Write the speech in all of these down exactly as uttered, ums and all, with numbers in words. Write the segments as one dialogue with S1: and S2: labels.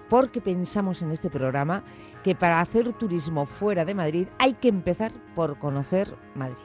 S1: porque pensamos en este programa que para hacer turismo fuera de Madrid hay que empezar por conocer Madrid.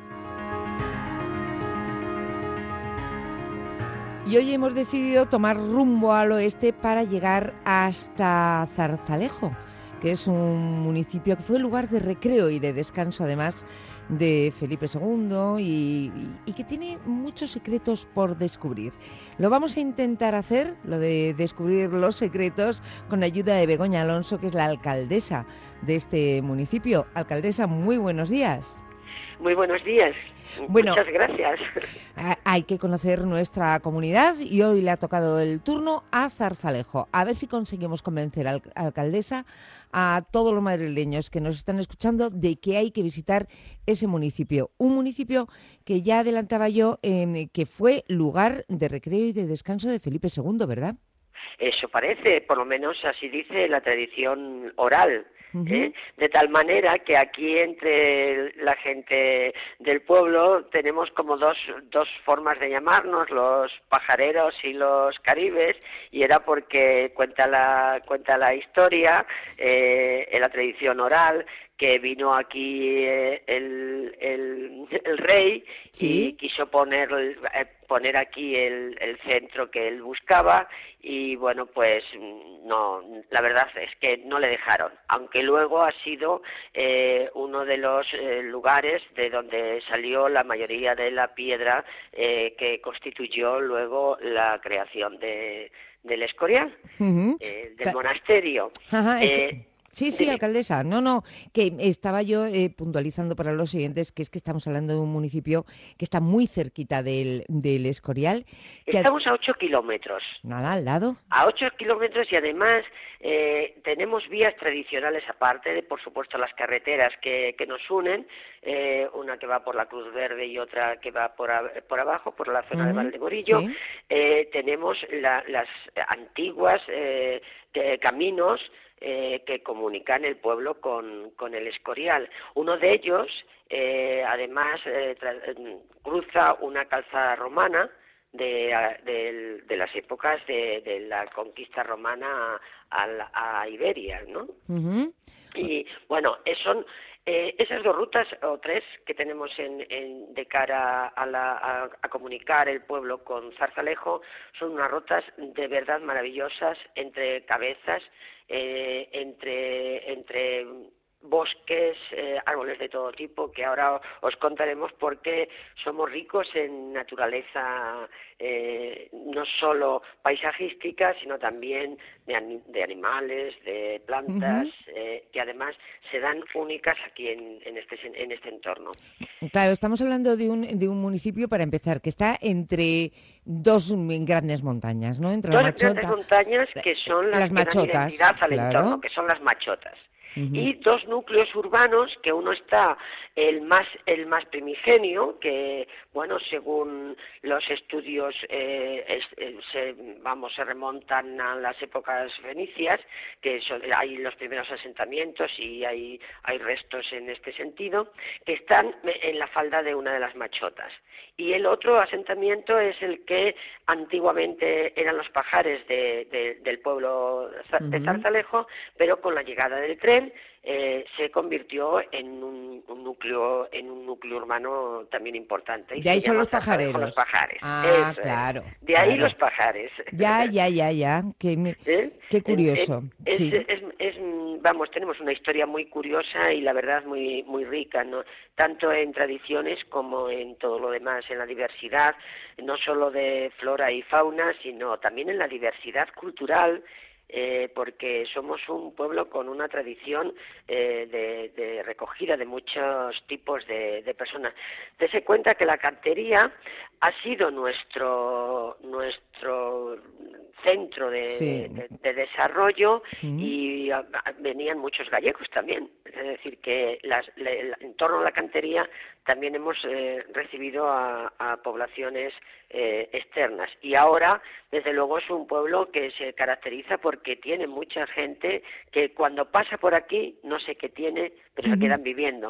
S1: Y hoy hemos decidido tomar rumbo al oeste para llegar hasta Zarzalejo, que es un municipio que fue lugar de recreo y de descanso, además, de Felipe segundo y, y, y que tiene muchos secretos por descubrir. Lo vamos a intentar hacer, lo de descubrir los secretos, con la ayuda de Begoña Alonso, que es la alcaldesa de este municipio. Alcaldesa, muy buenos días.
S2: Muy buenos días.
S1: Bueno,
S2: muchas gracias.
S1: Hay que conocer nuestra comunidad y hoy le ha tocado el turno a Zarzalejo. A ver si conseguimos convencer a la alcaldesa a todos los madrileños que nos están escuchando de que hay que visitar ese municipio. Un municipio que ya adelantaba yo eh, que fue lugar de recreo y de descanso de Felipe segundo, ¿verdad?
S2: Eso parece, por lo menos así dice la tradición oral.
S1: Uh-huh.
S2: ¿Eh? De tal manera que aquí entre la gente del pueblo tenemos como dos, dos formas de llamarnos, los pajareros y los caribes, y era porque cuenta la, cuenta la historia, eh, en la tradición oral, que vino aquí eh, el, el, el rey, ¿sí?, y quiso poner, eh, poner aquí el, el centro que él buscaba, y bueno, pues no, la verdad es que no le dejaron, aunque luego ha sido eh, uno de los eh, lugares de donde salió la mayoría de la piedra eh, que constituyó luego la creación de, del Escorial, uh-huh. eh, del Ca- monasterio.
S1: Ajá, es que... Sí, sí, alcaldesa. No, no, que estaba yo eh, puntualizando para los siguientes que es que estamos hablando de un municipio que está muy cerquita del, del Escorial. Que
S2: Estamos a ocho kilómetros.
S1: Nada, al lado.
S2: A ocho kilómetros y además eh, tenemos vías tradicionales aparte de, por supuesto, las carreteras que, que nos unen, eh, una que va por la Cruz Verde y otra que va por, a, por abajo, por la zona uh-huh. de Valdemorillo. Sí. Eh, tenemos la, las antiguas eh, de, caminos Eh, que comunican el pueblo con, con el Escorial. Uno de ellos, eh, además, eh, tra- cruza una calzada romana de, de, de las épocas de, de la conquista romana a, a, a Iberia, ¿no?
S1: Uh-huh.
S2: Y bueno, son eh, esas dos rutas o tres que tenemos en, en, de cara a, la, a, a comunicar el pueblo con Zarzalejo son unas rutas de verdad maravillosas, entre cabezas, eh, entre entre bosques, eh, árboles de todo tipo, que ahora os contaremos porque somos ricos en naturaleza, eh, no solo paisajística, sino también de, de animales, de plantas, uh-huh. eh, que además se dan únicas aquí en, en, este, en este entorno.
S1: Claro, estamos hablando de un, de un municipio, para empezar, que está entre dos grandes montañas, ¿no? Entre
S2: dos
S1: la Machota,
S2: grandes montañas que son las,
S1: las
S2: que
S1: machotas,
S2: dan identidad al
S1: claro.
S2: entorno, que son las machotas.
S1: Uh-huh.
S2: Y dos núcleos urbanos, que uno está el más el más primigenio, que bueno, según los estudios eh, es, eh, se vamos se remontan a las épocas fenicias, que son, hay los primeros asentamientos y hay hay restos en este sentido, que están en la falda de una de las machotas. Y el otro asentamiento es el que antiguamente eran los pajares de, de, del pueblo de Zarzalejo, pero con la llegada del tren eh, se convirtió en un, un núcleo en un núcleo urbano también importante. Y
S1: de ahí
S2: se
S1: son
S2: llama
S1: los pajareros.
S2: Los pajares.
S1: Ah,
S2: Eso
S1: claro.
S2: Es. De
S1: claro.
S2: ahí los pajares.
S1: Ya, ya, ya, ya. Qué, me... ¿Eh? Qué curioso.
S2: Es,
S1: sí.
S2: es, es, es, vamos, tenemos una historia muy curiosa y la verdad muy muy rica, ¿no? Tanto en tradiciones como en todo lo demás, en la diversidad, no solo de flora y fauna, sino también en la diversidad cultural. Eh, porque somos un pueblo con una tradición eh, de, de recogida de muchos tipos de, de personas. Dese cuenta que la cantería ha sido nuestro nuestro centro de,
S1: sí.
S2: de, de desarrollo
S1: sí.
S2: y a, a, venían muchos gallegos también. Es decir, que las, le, en torno a la cantería también hemos eh, recibido a, a poblaciones eh, externas. Y ahora, desde luego, es un pueblo que se caracteriza porque tiene mucha gente que cuando pasa por aquí, no sé qué tiene, pero uh-huh. se quedan viviendo.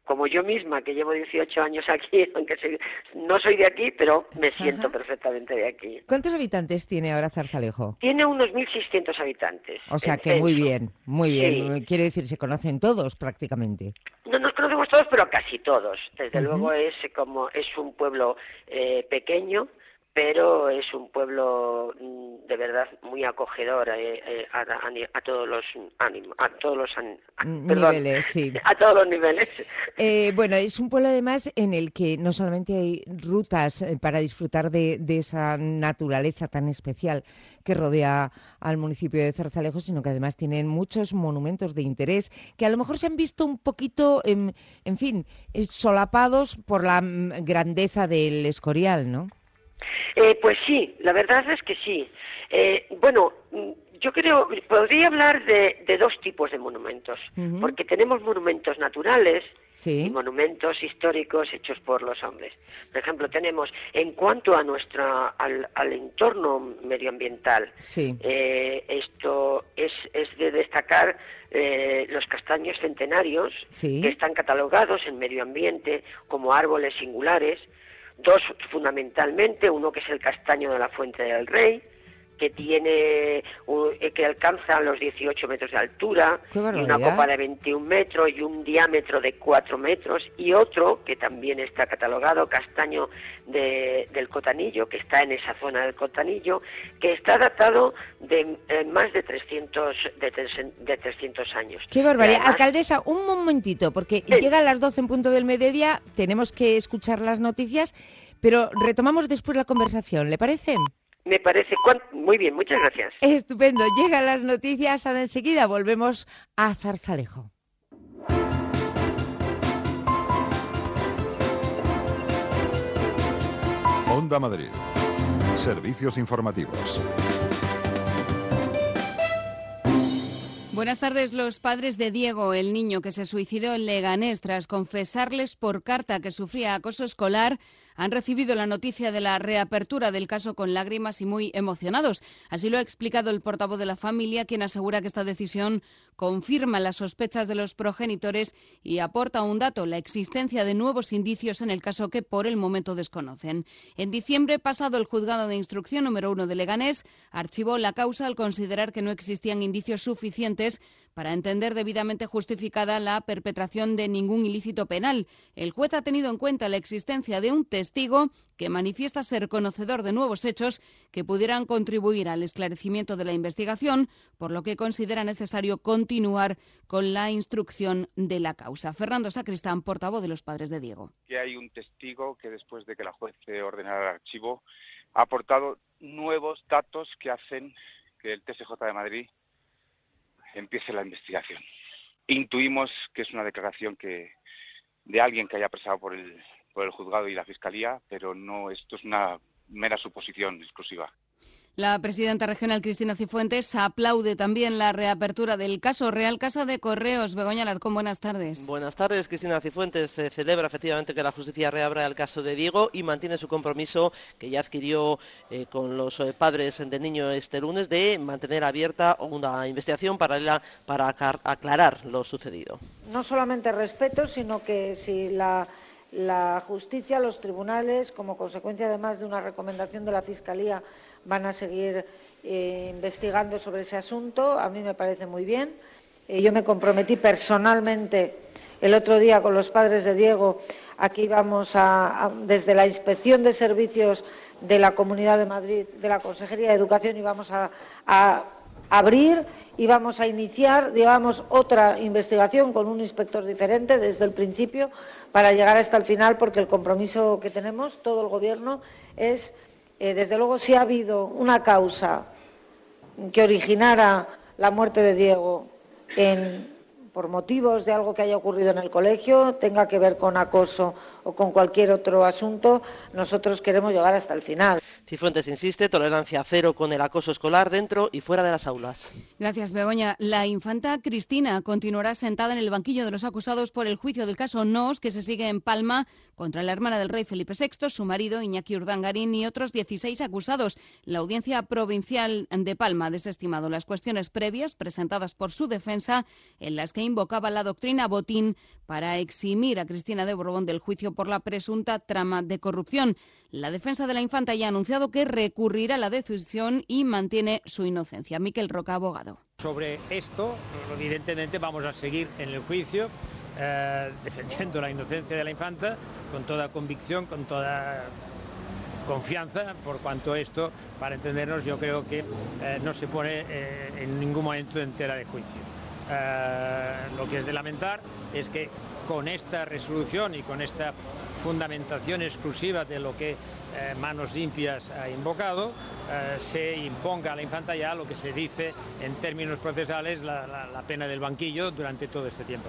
S2: como yo misma, que llevo dieciocho años aquí, aunque soy, no soy de aquí, pero me siento
S1: Ajá.
S2: perfectamente de aquí.
S1: ¿Cuántos habitantes tiene ahora Zarzalejo?
S2: Tiene unos mil seiscientos habitantes.
S1: O sea
S2: El
S1: que muy
S2: censo.
S1: bien, muy
S2: Sí.
S1: bien. Quiere decir, se conocen todos prácticamente.
S2: No nos conocemos todos, pero casi todos. Desde
S1: Uh-huh.
S2: luego es como es un pueblo eh, pequeño, pero es un pueblo mm, de verdad muy acogedor eh, eh, a, a, a todos los ánimos, a todos los an, a, perdón,
S1: niveles, sí.
S2: a todos los niveles.
S1: Eh, bueno, es un pueblo además en el que no solamente hay rutas eh, para disfrutar de, de esa naturaleza tan especial que rodea al municipio de Zarzalejo, sino que además tienen muchos monumentos de interés que a lo mejor se han visto un poquito, en, en fin, eh, solapados por la mm, grandeza del Escorial, ¿no?
S2: Eh, pues sí, la verdad es que sí. Eh, bueno, yo creo, podría hablar de, de dos tipos de monumentos, uh-huh. porque tenemos monumentos naturales
S1: sí.
S2: y monumentos históricos hechos por los hombres. Por ejemplo, tenemos, en cuanto a nuestra al, al entorno medioambiental,
S1: sí.
S2: eh, esto es, es de destacar eh, los castaños centenarios,
S1: sí.
S2: que están catalogados en medio ambiente como árboles singulares. Dos fundamentalmente, uno que es el castaño de la Fuente del Rey, que tiene que alcanza los dieciocho metros de altura y una copa de veintiún metros y un diámetro de cuatro metros, y otro que también está catalogado, castaño de, del Cotanillo, que está en esa zona del Cotanillo, que está datado de eh, más de trescientos, de, tres, de trescientos años.
S1: ¡Qué barbaridad! Además, alcaldesa, un momentito, porque sí. llega a las doce en punto del mediodía, tenemos que escuchar las noticias, pero retomamos después la conversación, ¿le parece?
S2: Me parece muy bien, muchas gracias.
S1: Estupendo, llegan las noticias, ahora enseguida volvemos a Zarzalejo.
S3: Onda Madrid. Servicios informativos.
S4: Buenas tardes. Los padres de Diego, el niño que se suicidó en Leganés tras confesarles por carta que sufría acoso escolar, han recibido la noticia de la reapertura del caso con lágrimas y muy emocionados. Así lo ha explicado el portavoz de la familia, quien asegura que esta decisión confirma las sospechas de los progenitores y aporta un dato, la existencia de nuevos indicios en el caso que por el momento desconocen. En diciembre pasado, el juzgado de instrucción número uno de Leganés archivó la causa al considerar que no existían indicios suficientes para entender debidamente justificada la perpetración de ningún ilícito penal. El juez ha tenido en cuenta la existencia de un testigo que manifiesta ser conocedor de nuevos hechos que pudieran contribuir al esclarecimiento de la investigación, por lo que considera necesario continuar con la instrucción de la causa. Fernando Sacristán, portavoz de los padres de Diego.
S5: Que hay un testigo que después de que la juez ordenara el archivo ha aportado nuevos datos que hacen que el T S J de Madrid empiece la investigación. Intuimos que es una declaración que de alguien que haya pasado por el por el juzgado y la fiscalía, pero no, esto es una mera suposición exclusiva.
S4: La presidenta regional Cristina Cifuentes aplaude también la reapertura del caso. Real Casa de Correos, Begoña Alarcón, buenas tardes.
S6: Buenas tardes, Cristina Cifuentes eh, celebra efectivamente que la justicia reabra el caso de Diego y mantiene su compromiso que ya adquirió eh, con los eh, padres del niño este lunes de mantener abierta una investigación paralela para aclarar lo sucedido.
S7: No solamente respeto, sino que si la... La justicia, los tribunales, como consecuencia además de una recomendación de la Fiscalía, van a seguir eh, investigando sobre ese asunto. A mí me parece muy bien. Eh, yo me comprometí personalmente el otro día con los padres de Diego a que íbamos a, a, desde la Inspección de Servicios de la Comunidad de Madrid, de la Consejería de Educación, íbamos a, a abrir y vamos a iniciar, digamos, otra investigación con un inspector diferente desde el principio para llegar hasta el final, porque el compromiso que tenemos, todo el Gobierno, es, eh, desde luego, si ha habido una causa que originara la muerte de Diego en, por motivos de algo que haya ocurrido en el colegio, tenga que ver con acoso o con cualquier otro asunto, nosotros queremos llegar hasta el final.
S6: Cifuentes insiste, tolerancia cero con el acoso escolar dentro y fuera de las aulas.
S4: Gracias, Begoña. La infanta Cristina continuará sentada en el banquillo de los acusados por el juicio del caso Noos, que se sigue en Palma contra la hermana del rey Felipe sexto, su marido Iñaki Urdangarín y otros dieciséis acusados. La Audiencia Provincial de Palma ha desestimado las cuestiones previas presentadas por su defensa, en las que se invocaba la doctrina Botín para eximir a Cristina de Borbón del juicio por la presunta trama de corrupción. La defensa de la infanta ya ha anunciado que recurrirá a la decisión y mantiene su inocencia. Miquel Roca, abogado.
S8: Sobre esto, evidentemente, vamos a seguir en el juicio eh, defendiendo la inocencia de la infanta con toda convicción, con toda confianza, por cuanto esto, para entendernos, yo creo que eh, no se pone eh, en ningún momento en tela de juicio. Eh, lo que es de lamentar es que con esta resolución y con esta fundamentación exclusiva de lo que eh, Manos Limpias ha invocado, eh, se imponga a la infanta ya lo que se dice en términos procesales la, la, la pena del banquillo durante todo este tiempo.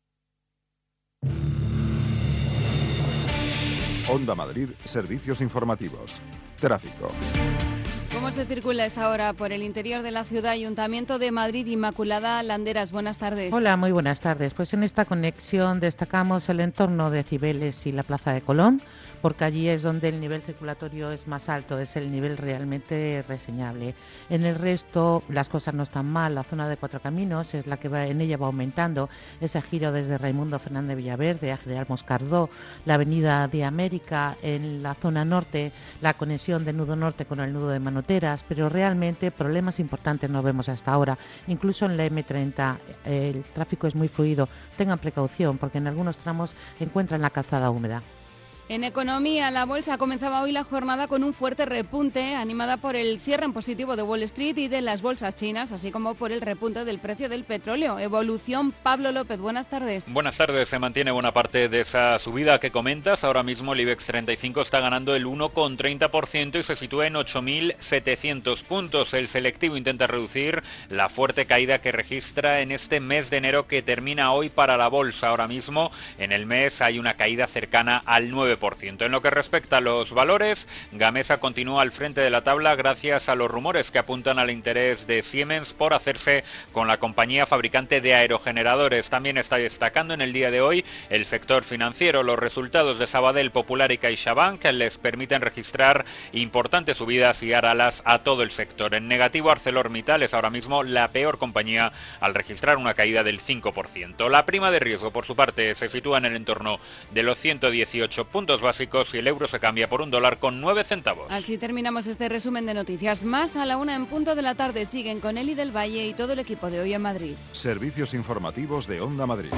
S3: Onda Madrid, servicios informativos. Tráfico.
S4: ¿Cómo se circula a esta hora por el interior de la ciudad? Ayuntamiento de Madrid, Inmaculada Landeras, buenas tardes.
S9: Hola, muy buenas tardes. Pues en esta conexión destacamos el entorno de Cibeles y la Plaza de Colón, porque allí es donde el nivel circulatorio es más alto, es el nivel realmente reseñable. En el resto las cosas no están mal. La zona de Cuatro Caminos es la que va, en ella va aumentando ese giro desde Raimundo Fernández Villaverde a General Moscardó, la avenida de América, en la zona norte, la conexión del nudo norte con el nudo de Manoteras, pero realmente problemas importantes no vemos hasta ahora. Incluso en la eme treinta el tráfico es muy fluido. Tengan precaución porque en algunos tramos encuentran la calzada húmeda.
S4: En economía, la bolsa comenzaba hoy la jornada con un fuerte repunte, animada por el cierre en positivo de Wall Street y de las bolsas chinas, así como por el repunte del precio del petróleo. Evolución, Pablo López, buenas tardes.
S10: Buenas tardes, se mantiene buena parte de esa subida que comentas. Ahora mismo el IBEX treinta y cinco está ganando el uno coma treinta por ciento y se sitúa en ocho mil setecientos puntos. El selectivo intenta reducir la fuerte caída que registra en este mes de enero que termina hoy para la bolsa. Ahora mismo en el mes hay una caída cercana al nueve por ciento. En lo que respecta a los valores, Gamesa continúa al frente de la tabla gracias a los rumores que apuntan al interés de Siemens por hacerse con la compañía fabricante de aerogeneradores. También está destacando en el día de hoy el sector financiero. Los resultados de Sabadell, Popular y CaixaBank les permiten registrar importantes subidas y dar alas a todo el sector. En negativo, ArcelorMittal es ahora mismo la peor compañía al registrar una caída del cinco por ciento. La prima de riesgo, por su parte, se sitúa en el entorno de los ciento dieciocho puntos básicos y el euro se cambia por un dólar con nueve centavos.
S4: Así terminamos este resumen de noticias. Más a la una en punto de la tarde. Siguen con Eli del Valle y todo el equipo de Hoy en Madrid.
S3: Servicios informativos de Onda Madrid.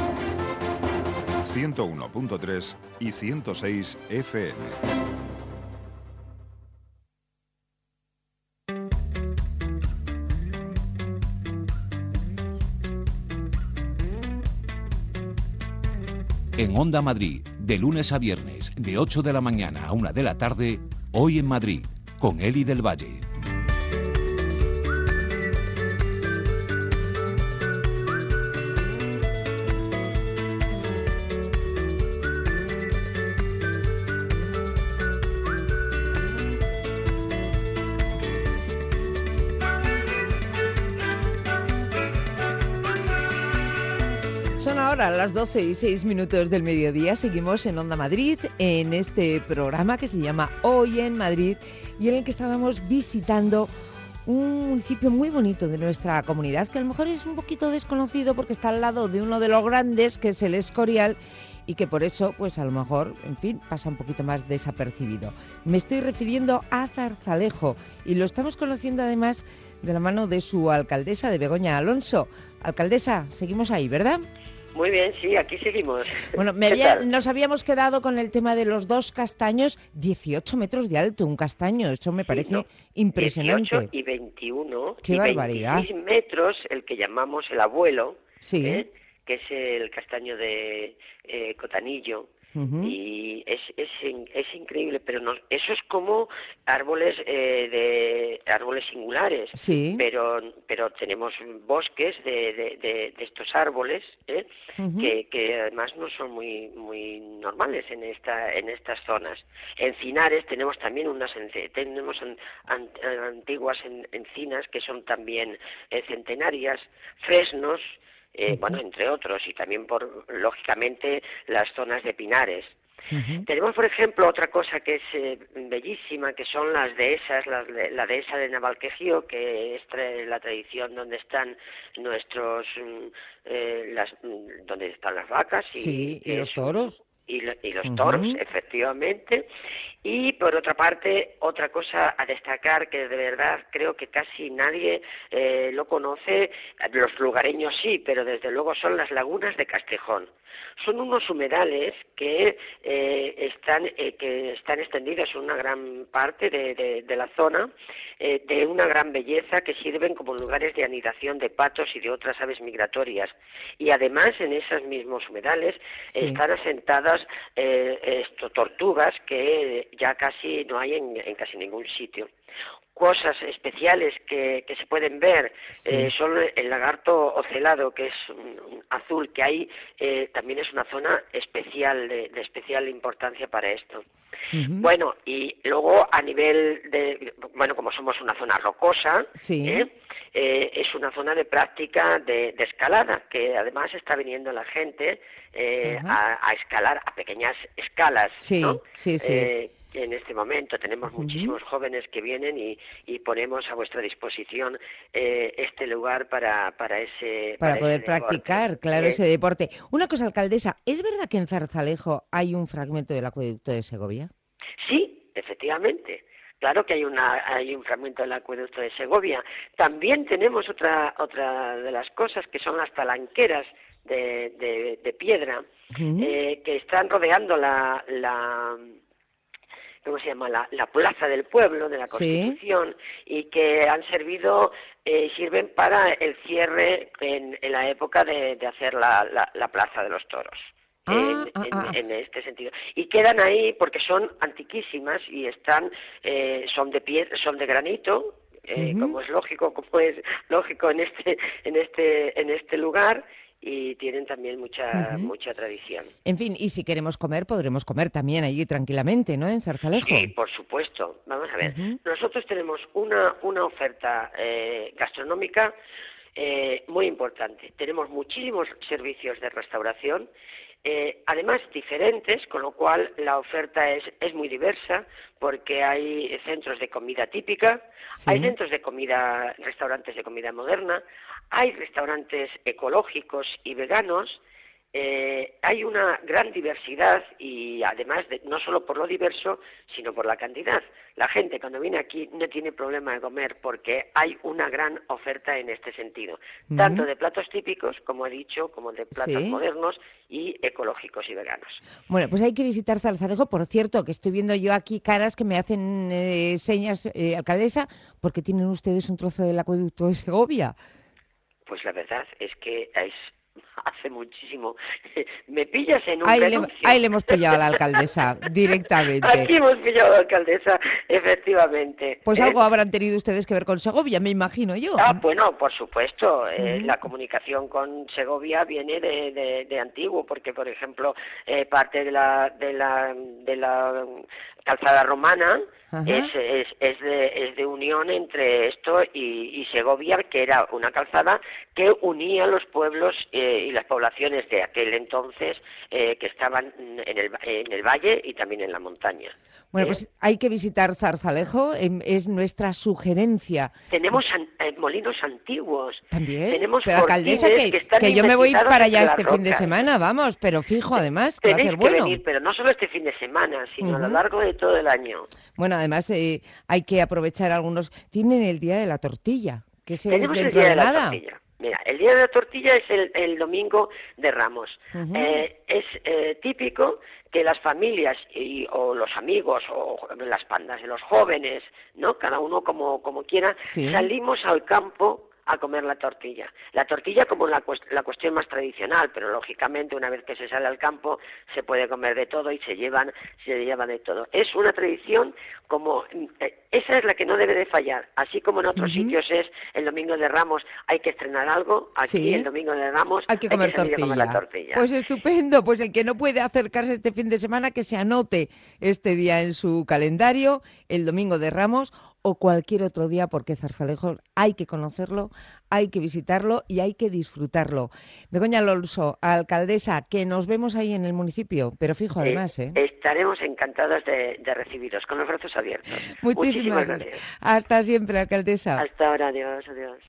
S3: ciento uno punto tres y ciento seis F M.
S11: En Onda Madrid, de lunes a viernes, de ocho de la mañana a una de la tarde, Hoy en Madrid, con Eli del Valle.
S1: Son ahora las doce y seis minutos del mediodía. Seguimos en Onda Madrid, en este programa que se llama Hoy en Madrid y en el que estábamos visitando un municipio muy bonito de nuestra comunidad, que a lo mejor es un poquito desconocido porque está al lado de uno de los grandes, que es el Escorial, y que por eso, pues a lo mejor, en fin, pasa un poquito más desapercibido. Me estoy refiriendo a Zarzalejo y lo estamos conociendo además de la mano de su alcaldesa, de Begoña Alonso. Alcaldesa, seguimos ahí, ¿verdad?
S2: Muy bien, sí, aquí seguimos.
S1: Bueno, me había, nos habíamos quedado con el tema de los dos castaños, dieciocho metros de alto, un castaño, eso me parece sí, no, impresionante.
S2: dieciocho y veintiuno,
S1: ¡qué
S2: y
S1: barbaridad!
S2: veintiséis metros, el que llamamos el abuelo,
S1: sí.
S2: ¿eh? Que es el castaño de eh, Cotanillo. Uh-huh. Y es, es es increíble, pero no, eso es como árboles eh, de árboles singulares,
S1: sí.
S2: pero pero tenemos bosques de, de, de, de estos árboles ¿eh? uh-huh. que, que además no son muy muy normales en esta en estas zonas. Encinares tenemos también unas tenemos an, an, antiguas en, encinas que son también eh, centenarias, fresnos. Eh, bueno, entre otros, y también por, lógicamente, las zonas de pinares. Uh-huh. Tenemos, por ejemplo, otra cosa que es eh, bellísima, que son las dehesas, la, la dehesa de Navalquejío, que es tra- la tradición donde están nuestros, eh, las, donde están las vacas y,
S1: sí, y los
S2: es,
S1: toros.
S2: Y, lo, y los uh-huh. toros, efectivamente. Y por otra parte, otra cosa a destacar que de verdad creo que casi nadie eh, lo conoce, los lugareños sí, pero desde luego son las lagunas de Castejón. Son unos humedales que eh, están eh, que están extendidos en una gran parte de, de, de la zona, eh, de una gran belleza, que sirven como lugares de anidación de patos y de otras aves migratorias. Y además en esos mismos humedales sí. están asentadas eh, esto, tortugas que ya casi no hay en, en casi ningún sitio. Cosas especiales que, que se pueden ver sí. eh, son el lagarto ocelado, que es un, un azul, que ahí eh, también es una zona especial, de, de especial importancia para esto. Uh-huh. Bueno, y luego a nivel de, bueno, como somos una zona rocosa, sí. ¿eh? Eh, es una zona de práctica de, de escalada, que además está viniendo la gente eh, uh-huh. a, a escalar a pequeñas escalas,
S1: sí,
S2: ¿no?
S1: Sí, sí,
S2: eh, En este momento tenemos uh-huh. muchísimos jóvenes que vienen y, y ponemos a vuestra disposición eh, este lugar para, para ese
S1: para,
S2: para
S1: poder
S2: ese
S1: practicar,
S2: deporte.
S1: claro,
S2: ¿Eh?
S1: ese deporte. Una cosa, alcaldesa, ¿es verdad que en Zarzalejo hay un fragmento del acueducto de Segovia?
S2: Sí, efectivamente. Claro que hay una hay un fragmento del acueducto de Segovia. También tenemos otra otra de las cosas, que son las talanqueras de, de, de piedra uh-huh. eh, que están rodeando la, la ¿cómo se llama? La, la plaza del pueblo, de la Constitución, ¿sí? Y que han servido, eh, sirven para el cierre en, en la época de, de hacer la, la, la plaza de los toros.
S1: Ah,
S2: en,
S1: ah,
S2: en,
S1: ah.
S2: en este sentido, y quedan ahí porque son antiquísimas y están eh, son de pie, son de granito, eh, uh-huh. como es lógico, como es lógico en este en este en este lugar, y tienen también mucha uh-huh. mucha tradición.
S1: En fin, y si queremos comer, podremos comer también allí tranquilamente, ¿no? En Zarzalejo.
S2: Sí, por supuesto. Vamos a ver. Uh-huh. Nosotros tenemos una una oferta eh, gastronómica eh, muy importante. Tenemos muchísimos servicios de restauración. Eh, además diferentes, con lo cual la oferta es, es muy diversa, porque hay centros de comida típica, sí. hay centros de comida, restaurantes de comida moderna, hay restaurantes ecológicos y veganos, eh, hay una gran diversidad y además de, no solo por lo diverso, sino por la cantidad. La gente cuando viene aquí no tiene problema de comer porque hay una gran oferta en este sentido, uh-huh. tanto de platos típicos, como he dicho, como de platos ¿sí? modernos y ecológicos y veganos.
S1: Bueno, pues hay que visitar Zarzalejo. Por cierto, que estoy viendo yo aquí caras que me hacen eh, señas, eh, alcaldesa, porque tienen ustedes un trozo del acueducto de Segovia.
S2: Pues la verdad es que es hace muchísimo. Me pillas en un
S1: ahí
S2: renuncio.
S1: Le, ahí le hemos pillado a la alcaldesa, directamente.
S2: Aquí hemos pillado a la alcaldesa, efectivamente.
S1: Pues
S2: ¿Eh?
S1: algo habrán tenido ustedes que ver con Segovia, me imagino yo.
S2: Ah, bueno, por supuesto. Uh-huh. Eh, la comunicación con Segovia viene de, de, de antiguo, porque, por ejemplo, eh, parte de la, de la, de la calzada romana es, es, es, de, es de unión entre esto y, y Segovia, que era una calzada que unía los pueblos eh, y las poblaciones de aquel entonces eh, que estaban en el, en el valle y también en la montaña.
S1: Bueno,
S2: ¿Eh?
S1: pues hay que visitar Zarzalejo, es nuestra sugerencia.
S2: Tenemos an, eh, molinos antiguos.
S1: También,
S2: tenemos
S1: pero alcaldesa, que,
S2: que, están
S1: que yo me voy para allá este
S2: rocas.
S1: fin de semana, vamos, pero fijo además, que va a ser
S2: que
S1: bueno.
S2: venir, pero no solo este fin de semana, sino uh-huh. a lo largo de todo el año.
S1: Bueno, además eh, hay que aprovechar algunos. Tienen el Día de la Tortilla, que se
S2: Tenemos
S1: es dentro
S2: el día
S1: de,
S2: de
S1: nada.
S2: La tortilla. Mira, el Día de la Tortilla es el, el domingo de Ramos. Uh-huh. Eh, es eh, típico que las familias y, o los amigos o las pandas de los jóvenes, ¿no? Cada uno como, como quiera, sí. salimos al campo a comer la tortilla. La tortilla como la, la cuestión más tradicional, pero lógicamente una vez que se sale al campo se puede comer de todo y se llevan se lleva de todo. Es una tradición como eh, esa es la que no debe de fallar, así como en otros uh-huh. sitios es el Domingo de Ramos hay que estrenar algo, aquí
S1: sí.
S2: el Domingo de Ramos
S1: hay que comer,
S2: hay que salir
S1: tortilla.
S2: A comer la tortilla.
S1: Pues estupendo, pues el que no puede acercarse este fin de semana que se anote este día en su calendario, el Domingo de Ramos. o cualquier otro día, porque Zarzalejo hay que conocerlo, hay que visitarlo y hay que disfrutarlo. Begoña Alonso, alcaldesa, que nos vemos ahí en el municipio, pero fijo además, ¿eh?
S2: eh estaremos encantados de, de recibiros, con los brazos abiertos.
S1: Muchísimas, Muchísimas gracias. gracias. Hasta siempre, alcaldesa.
S2: Hasta ahora, adiós, adiós.